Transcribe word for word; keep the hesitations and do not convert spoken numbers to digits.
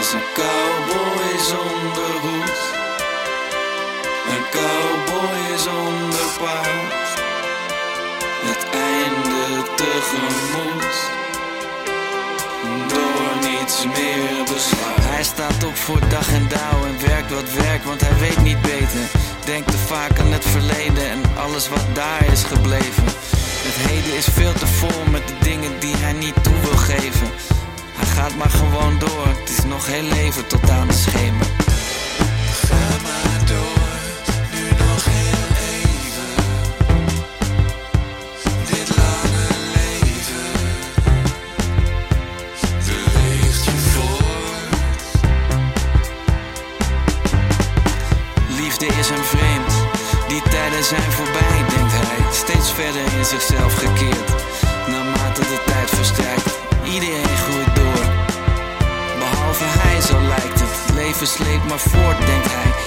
was een cowboy zonder hoed, een cowboy zonder paard, het einde tegemoet, door niets meer bezwaar. Hij staat op voor dag en dauw en werkt wat werk, want hij weet niet beter. Denkt te vaak aan het verleden en alles wat daar is gebleven. Het heden is veel te vol met de dingen die hij niet toe wil geven. Hij gaat maar gewoon door, het is nog heel leven tot aan de schemer. Ga maar door, nu nog heel even. Dit lange leven beweegt je voort. Liefde is hem vreemd, die tijden zijn voorbij, denkt hij. Steeds verder in zichzelf gekeerd, naarmate de tijd verstrijkt. Iedereen groeit door, behalve hij, zo lijkt het. Het leven sleept maar voort, denkt hij.